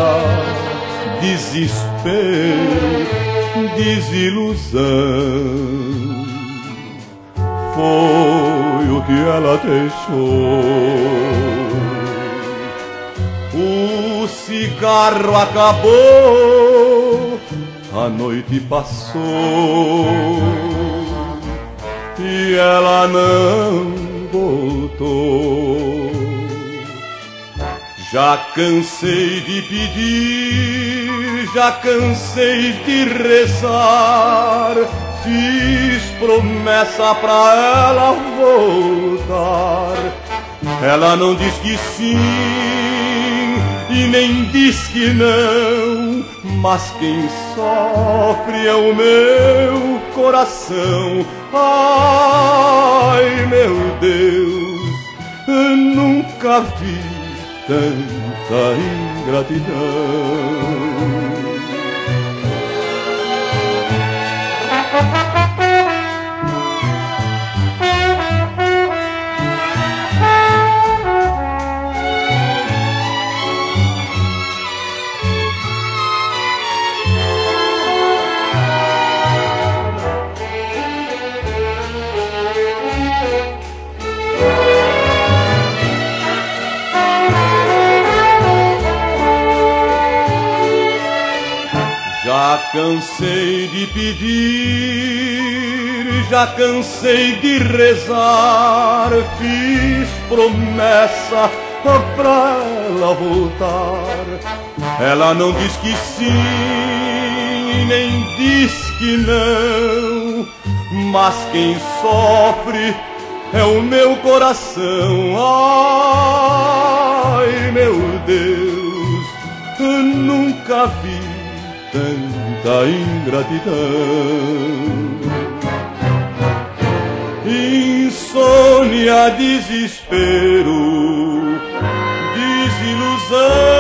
desespero, desilusão. Foi o que ela deixou. O cigarro acabou, a noite passou e ela não voltou. Já cansei de pedir, já cansei de rezar, fiz promessa pra ela voltar. Ela não diz que sim e nem diz que não, mas quem sofre é o meu coração. Ai, meu Deus, eu nunca vi tanta ingratidão. Já cansei de pedir, já cansei de rezar, fiz promessa pra ela voltar. Ela não diz que sim, nem diz que não, mas quem sofre é o meu coração. Ai, meu Deus, eu nunca vi tanta ingratidão. Insônia, desespero, desilusão.